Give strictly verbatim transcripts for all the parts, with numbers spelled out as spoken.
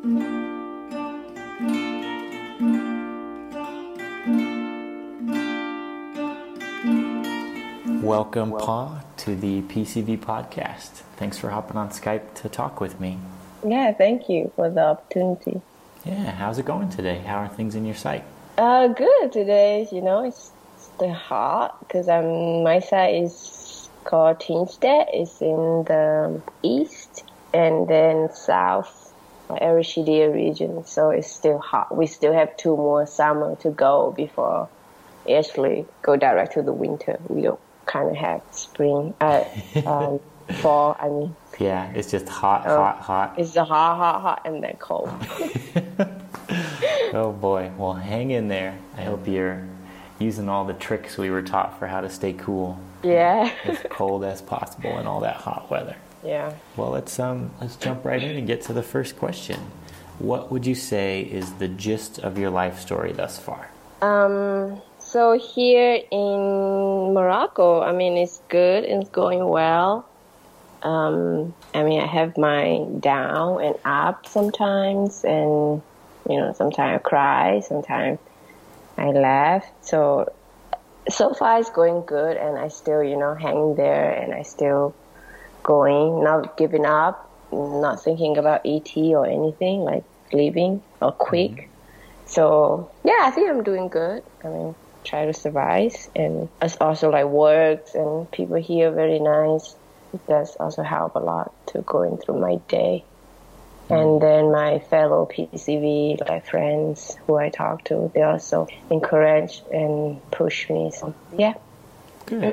Welcome, Pa, to the P C V podcast. Thanks for hopping on Skype to talk with me. Yeah, thank you for the opportunity. Yeah, how's it going today? How are things in your site? Uh, good today. You know, it's still hot because um, my site is called Tingstedt. It's in the east and then south, Arashidea region. So it's still hot. We still have two more summer to go before we actually go direct to the winter. We don't kind of have spring, uh, um, fall, I mean. Yeah, it's just hot, uh, hot, hot. It's hot, hot, hot, and then cold. Oh boy, well hang in there. I hope you're using all the tricks we were taught for how to stay cool. Yeah. As cold as possible in all that hot weather. Yeah. Well, let's um let's jump right in and get to the first question. What would you say is the gist of your life story thus far? Um, so here in Morocco, I mean, it's good, it's going well. Um, I mean, I have my down and up sometimes, and, you know, sometimes I cry, sometimes I laugh. So, so far it's going good, and I still, you know, hanging there, and I still going, not giving up, not thinking about E T or anything, like leaving or quit. Mm-hmm. So, yeah, I think I'm doing good. I mean, try to survive, and it's also like works, and people here are very nice. It does also help a lot to going through my day. Mm. And then my fellow P C V like friends who I talk to, they also encourage and push me. So yeah. Good.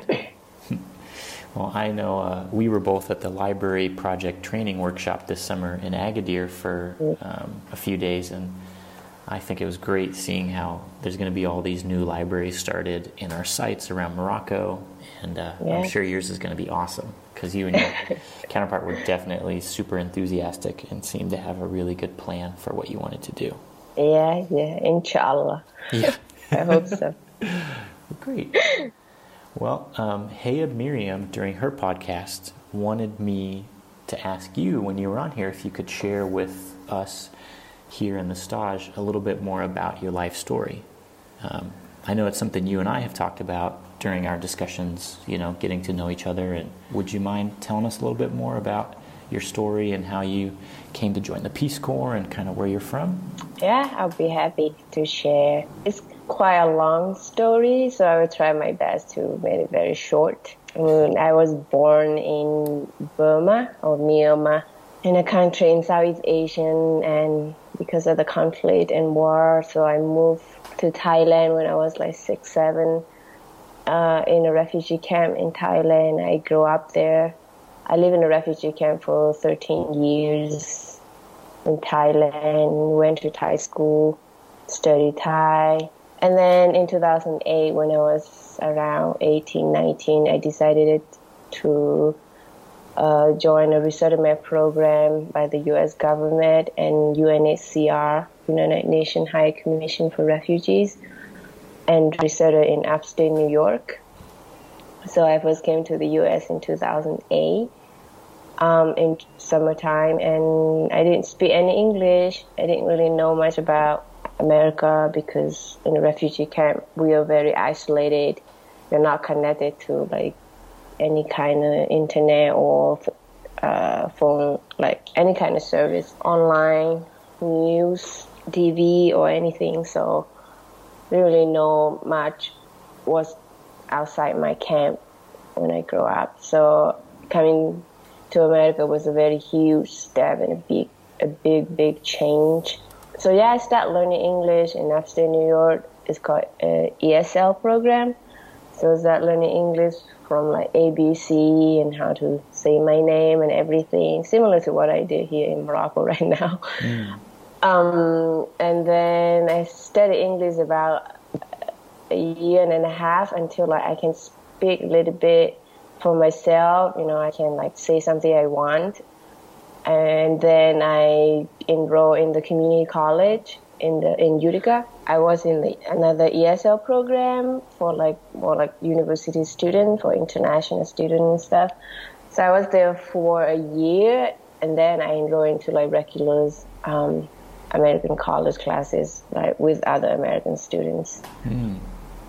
Well, I know uh, we were both at the library project training workshop this summer in Agadir for um, a few days, and I think it was great seeing how there's going to be all these new libraries started in our sites around Morocco, and uh, yeah. I'm sure yours is going to be awesome because you and your counterpart were definitely super enthusiastic and seemed to have a really good plan for what you wanted to do. Yeah, yeah, inshallah. Yeah. I hope so. Great. Well, um, Hayab Miriam, during her podcast, wanted me to ask you when you were on here if you could share with us here in the stage a little bit more about your life story. Um, I know it's something you and I have talked about during our discussions, you know, getting to know each other. And would you mind telling us a little bit more about your story and how you came to join the Peace Corps and kind of where you're from? Yeah, I'll be happy to share. It's quite a long story, so I will try my best to make it very short. I mean, I was born in Burma or Myanmar, in a country in Southeast Asia, and because of the conflict and war, so I moved to Thailand when I was like six, seven, uh, in a refugee camp in Thailand. I grew up there. I lived in a refugee camp for thirteen years in Thailand, went to Thai school, studied Thai. And then in two thousand eight, when I was around eighteen, nineteen, I decided to uh, join a resettlement program by the U S government and U N H C R, United Nations High Commission for Refugees, and resettled in upstate New York. So I first came to the U S in two thousand eight. Um, in summertime, and I didn't speak any English. I didn't really know much about America because in a refugee camp we are very isolated. We're not connected to like any kind of internet or uh, phone, like any kind of service, online, news, T V or anything. So I didn't really know much was outside my camp when I grew up. So coming to America was a very huge step and a big, a big, big change. So yeah, I started learning English in upstate New York. It's called a E S L program. So I started learning English from like A B C and how to say my name and everything, similar to what I did here in Morocco right now. Mm. Um, and then I studied English about a year and a half until like I can speak a little bit for myself. You know, I can like say something I want. And then I enrolled in the community college in the in Utica. I was in the, another E S L program for like more like university student, for international student and stuff. So I was there for a year, and then I enrolled into like regular um, American college classes, like with other American students. Mm.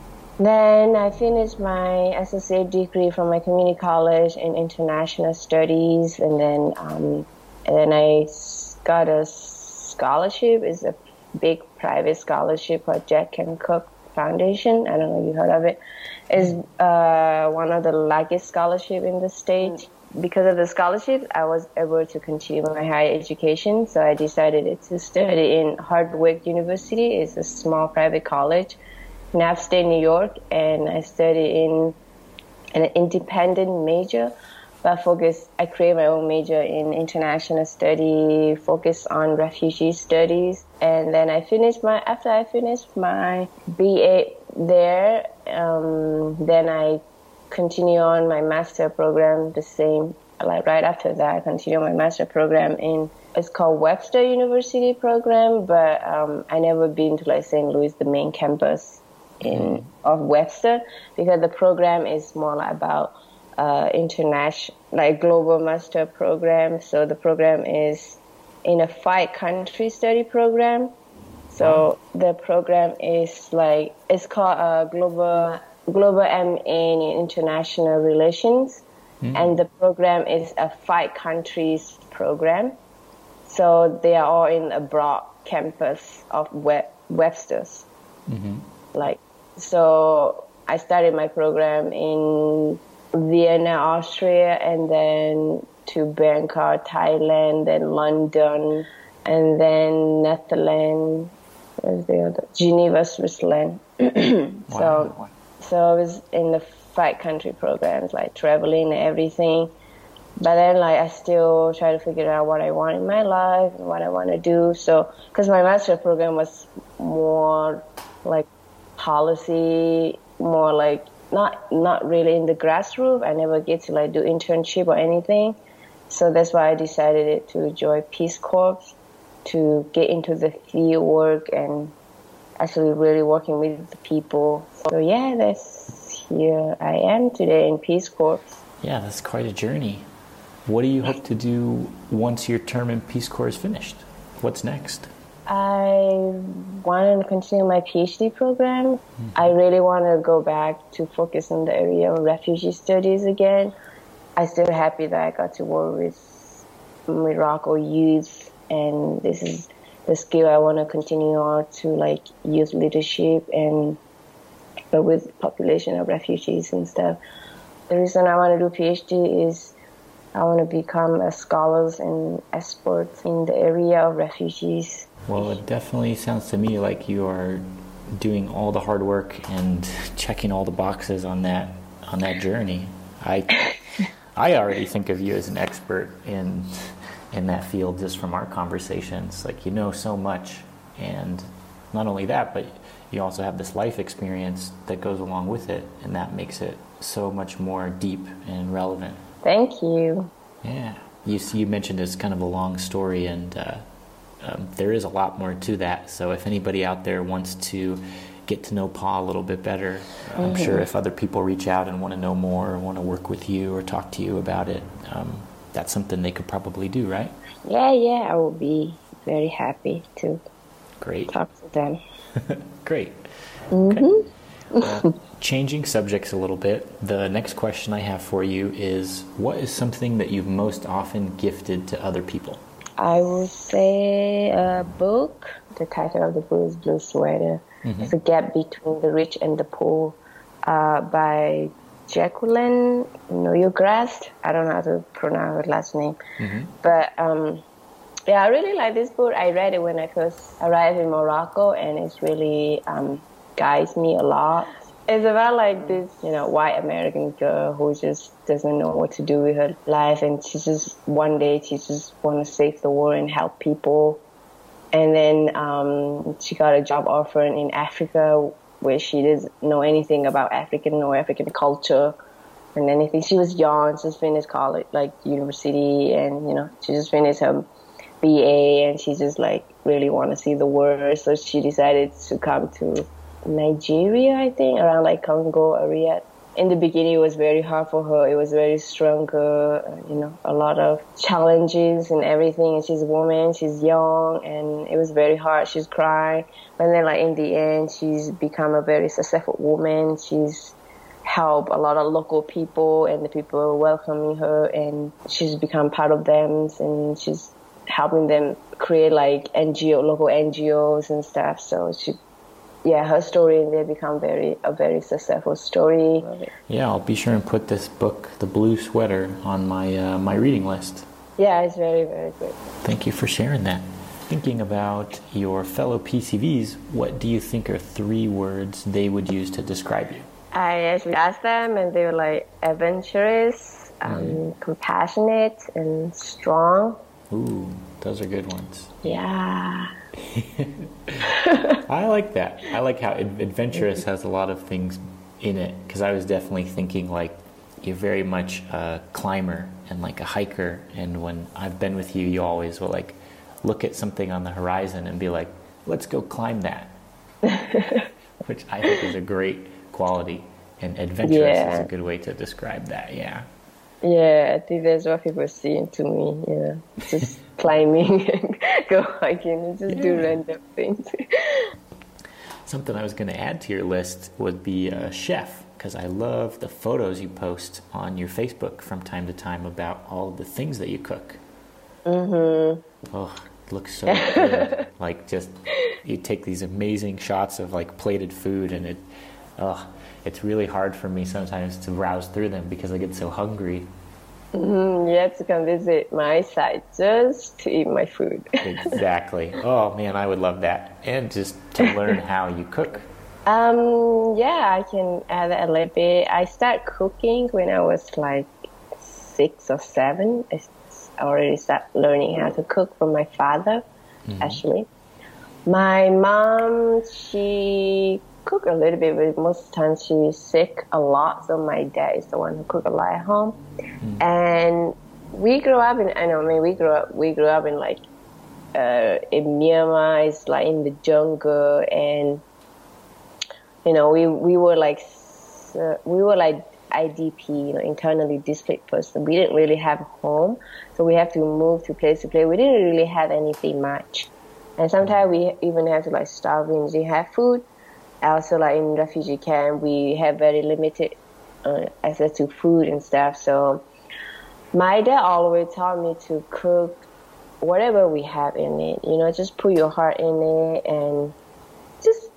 Then I finished my associate degree from my community college in international studies, and then um, and then I got a scholarship. It's a big private scholarship called Jack and Cook Foundation. I don't know if you heard of it. It's uh, one of the largest scholarship in the state. Because of the scholarship, I was able to continue my higher education. So I decided to study in Hardwick University. It's a small private college in upstate New York, and I studied in an independent major, but focus. I created my own major in international study, focus on refugee studies, and then I finished my. After I finished my B A there, um, then I continue on my master program. The same, like right after that, I continue my master program in. It's called Webster University program, but um, I never been to like Saint Louis, the main campus in of Webster, because the program is more like about uh, international, like global master program. So the program is in a five country study program. So the program is like, it's called a global global M A in international relations, mm. and the program is a five countries program. So they are all in a broad campus of Web- Webster's. Mm-hmm. Like. So I started my program in Vienna, Austria, and then to Bangkok, Thailand, then London, and then Netherlands, where's the other? Geneva, Switzerland. so, wow. so I was in the five country programs, like traveling and everything. But then, like, I still try to figure out what I want in my life and what I want to do. So, because my master program was more like policy, more like not not really in the grassroots. I never get to like do internship or anything, so that's why I decided to join Peace Corps to get into the field work and actually really working with the people. So yeah, that's here I am today in Peace Corps. Yeah, that's quite a journey. What do you hope to do once your term in Peace Corps is finished? What's next? I want to continue my PhD program. Mm-hmm. I really want to go back to focus on the area of refugee studies again. I'm still happy that I got to work with Morocco youth, and this is the skill I want to continue on to, like youth leadership and but with population of refugees and stuff. The reason I want to do PhD is I want to become a scholar and expert in the area of refugees. Well, it definitely sounds to me like you are doing all the hard work and checking all the boxes on that on that journey. I I already think of you as an expert in in that field just from our conversations. Like, you know so much, and not only that, but you also have this life experience that goes along with it, and that makes it so much more deep and relevant. Thank you. Yeah. You see, you mentioned it's kind of a long story, and uh, um, there is a lot more to that. So if anybody out there wants to get to know Pa a little bit better, mm-hmm. I'm sure if other people reach out and want to know more or want to work with you or talk to you about it, um, that's something they could probably do, right? Yeah, yeah, I will be very happy to Great. talk to them. Great. Mm-hmm. Okay. Well, changing subjects a little bit, the next question I have for you is, what is something that you've most often gifted to other people? I would say a book. The title of the book is Blue Sweater. Mm-hmm. It's a gap between the rich and the poor, uh, by Jacqueline Noyograst. I don't know how to pronounce her last name. Mm-hmm. But um, yeah, I really like this book. I read it when I first arrived in Morocco, and it's really um, guides me a lot. It's about like this, you know, white American girl who just doesn't know what to do with her life, and she just one day she just want to save the world and help people. And then um, she got a job offer in Africa where she doesn't know anything about African or African culture and anything. She was young, just finished college, like university, and you know, she just finished her B A, and she just like really want to see the world. So she decided to come to Nigeria, I think, around like Congo area in the beginning, it was very hard for her. It was very stronger, uh, you know, a lot of challenges and everything. And she's a woman, she's young, and it was very hard. She's crying. But then, like, in the end, she's become a very successful woman. She's helped a lot of local people, and the people are welcoming her, and she's become part of them, and she's helping them create, like, N G O, local N G Os and stuff. So she yeah, her story and they become very a very successful story. Yeah, I'll be sure and put this book, The Blue Sweater, on my uh, my reading list. Yeah, it's very, very good. Thank you for sharing that. Thinking about your fellow P C Vs, what do you think are three words they would use to describe you? I actually asked them, and they were like adventurous, um, mm. compassionate, and strong. Ooh, those are good ones. Yeah. I like that. I like how adventurous has a lot of things in it, because I was definitely thinking like you're very much a climber and like a hiker, and when I've been with you, you always will like look at something on the horizon and be like, let's go climb that, which I think is a great quality, and adventurous yeah. is a good way to describe that. Yeah. Yeah, I think that's what people see into me. Yeah, just climbing and go hiking and just yeah. do random things. Something I was going to add to your list would be a chef, because I love the photos you post on your Facebook from time to time about all of the things that you cook. Mm-hmm. Oh, it looks so good. Like, just you take these amazing shots of like plated food, and it, oh. It's really hard for me sometimes to browse through them because I get so hungry. Mm-hmm. You have to come visit my site just to eat my food. Exactly. Oh, man, I would love that. And just to learn how you cook. Um, yeah, I can add a little bit. I started cooking when I was like six or seven. I already started learning how to cook from my father, mm-hmm. actually. My mom, she cook a little bit, but most of the time she's sick a lot, so my dad is the one who cook a lot at home. Mm. And we grew up in, I know, I mean, we grew up, we grew up in like, uh, in Myanmar, it's like in the jungle, and, you know, we, we were like, uh, we were like I D P, you know, internally displaced person. We didn't really have a home, so we have to move to place to place. We didn't really have anything much. And sometimes we even have to like starve when we have food. Also, like in refugee camp, we have very limited uh, access to food and stuff. So my dad always taught me to cook whatever we have in it. You know, just put your heart in it and just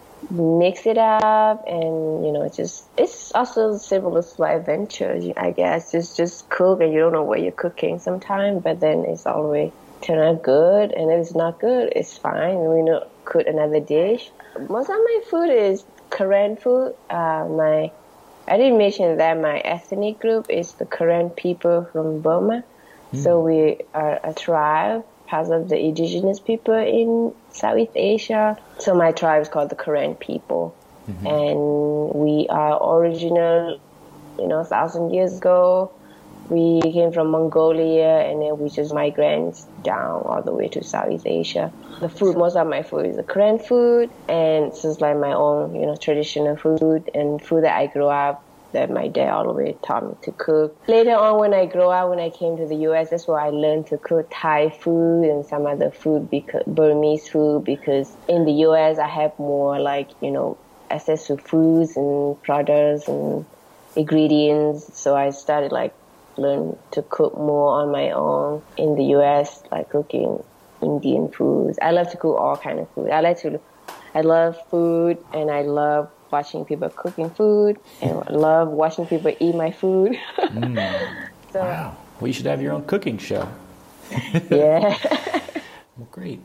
mix it up. And, you know, just, it's also similar to like adventure, I guess. Just, just cook and you don't know what you're cooking sometimes, but then it's always turn out good. And if it's not good, it's fine. We know cook another dish. Most of my food is Karen food. Uh, my, I didn't mention that my ethnic group is the Karen people from Burma. Mm. So we are a tribe, part of the indigenous people in Southeast Asia. So my tribe is called the Karen people. Mm-hmm. And we are original, you know, a thousand years ago. We came from Mongolia, and then we just migrated down all the way to Southeast Asia. The food, most of my food is the Korean food, and it's just like my own, you know, traditional food and food that I grew up, that my dad always taught me to cook. Later on, when I grew up, when I came to the U S, that's where I learned to cook Thai food and some other food, because Burmese food, because in the U S I have more like, you know, access to foods and products and ingredients. So I started like learn to cook more on my own in the U S, like cooking Indian foods. I love to cook all kind of food. I like to, I love food, and I love watching people cooking food, and I love watching people eat my food. mm. So, wow. Well, you should have your own cooking show. Yeah. Well, great.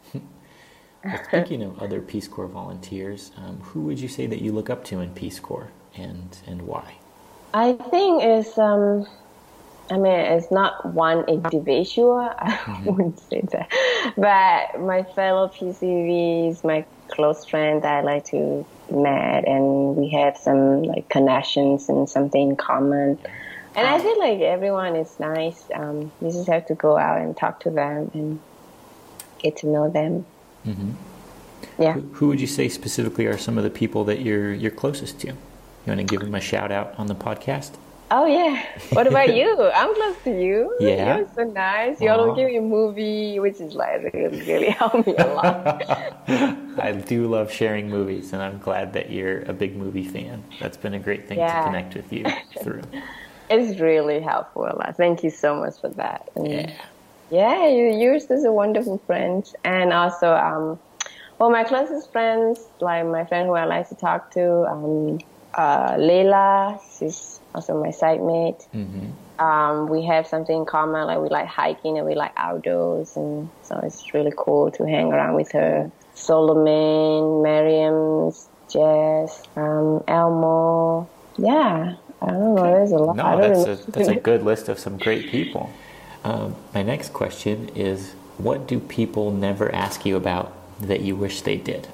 Well, speaking of other Peace Corps volunteers, um, who would you say that you look up to in Peace Corps, and, and why? I think it's, um, I mean, it's not one individual. I mm-hmm. wouldn't say that. But my fellow P C Vs, my close friends I like to meet, and we have some like connections and something in common. And I feel like everyone is nice. Um, you just have to go out and talk to them and get to know them. Mm-hmm. Yeah. Who, who would you say specifically are some of the people that you're you're closest to? You want to give him a shout out on the podcast? Oh, yeah. What about you? I'm close to you. Yeah. You're so nice. You always give me a movie, which is like really, really helped me a lot. I do love sharing movies, and I'm glad that you're a big movie fan. That's been a great thing Yeah. to connect with you through. It's really helpful a lot. Thank you so much for that. And Yeah. yeah, you, you're such a wonderful friend. And also, um, well, my closest friends, like my friend who I like to talk to, um, uh, Leila, she's also my side mate. Mm-hmm. Um, we have something in common, like we like hiking and we like outdoors, and so it's really cool to hang around with her. Solomon, Miriam, Jess, um, Elmo. Yeah, I don't know, there's a lot. I No, don't that's a, remember. that's a good list of some great people. Um, my next question is, what do people never ask you about that you wish they did?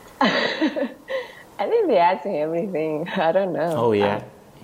I think they ask me everything. I don't know. Oh, yeah.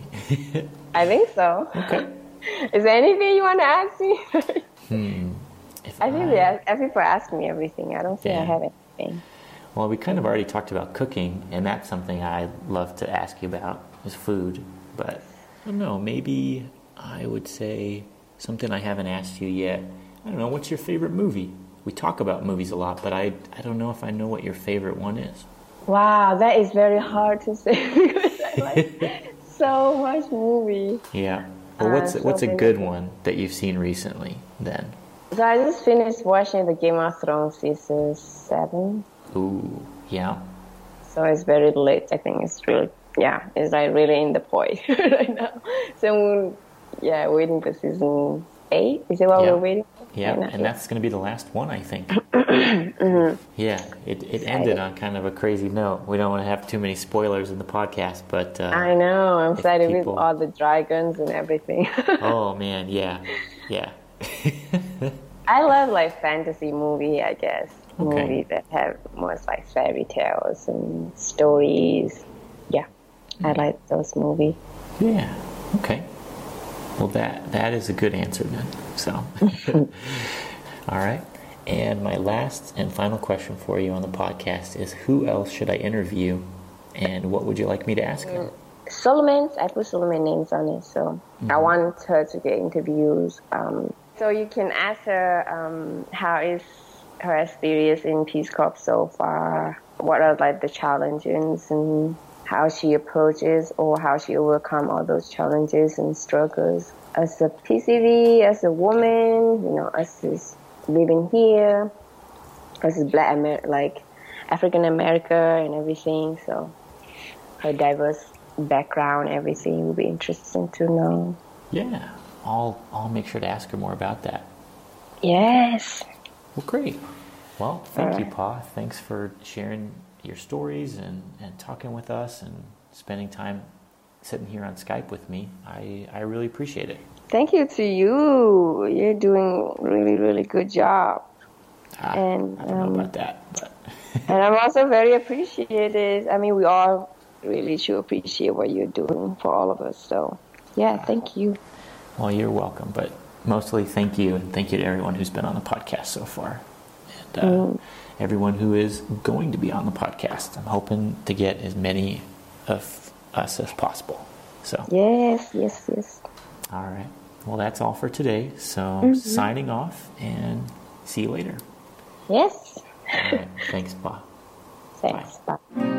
I think so. Okay. Is there anything you want to ask me? Hmm. If I think they ask, people ask me everything. I don't think Yeah. I have anything. Well, we kind of already talked about cooking, and that's something I love to ask you about, is food. But I don't know, maybe I would say something I haven't asked you yet. I don't know, what's your favorite movie? We talk about movies a lot, but I, I don't know if I know what your favorite one is. Wow, that is very hard to say because I like so much movie. Yeah. Well, what's Uh, what's a so good many- one that you've seen recently then? So I just finished watching the Game of Thrones season seven. Ooh, yeah. So it's very late. I think it's really, yeah, it's like really in the point right now. So we're, yeah, waiting for season eight. Is it what Yeah. we're waiting for? Yeah, Right now? and that's going to be the last one, I think. Mm-hmm. Yeah, it, it ended on kind of a crazy note. We don't want to have too many spoilers in the podcast, but... Uh, I know. I'm if excited people- with all the dragons and everything. Oh, man, yeah, yeah. I love like fantasy movie, I guess. Okay. Movies that have most like fairy tales and stories. Yeah, I like those movies. Yeah, okay. Well, that that is a good answer then. So, all right. And my last and final question for you on the podcast is, who else should I interview, and what would you like me to ask her? Solomon's, I put Solomon names on it, so I want her to get interviews. Um, so you can ask her um, how is her experience in Peace Corps so far, what are like the challenges and how she approaches or how she overcome all those challenges and struggles as a P C V, as a woman, you know, as is living here, as a Black Amer- like African American and everything. So her diverse background, everything will be interesting to know. Yeah, I'll I'll make sure to ask her more about that. Yes. Well, great. Well, thank you, Alright. Pa. Thanks for sharing your stories and, and talking with us and spending time sitting here on Skype with me. I, I really appreciate it. Thank you to you. You're doing really, really good job. Ah, And, I don't know um, about that, but And I'm also very appreciative. I mean, we all really should appreciate what you're doing for all of us. So, yeah, thank you. well, you're welcome. But mostly, thank you, and thank you to everyone who's been on the podcast so far, and uh, Mm. everyone who is going to be on the podcast. I'm hoping to get as many of us as possible. So, Yes, yes, yes. all right. Well, that's all for today. So, Mm-hmm. signing off, and see you later. Yes. All right. Thanks, Pa. Thanks. Bye.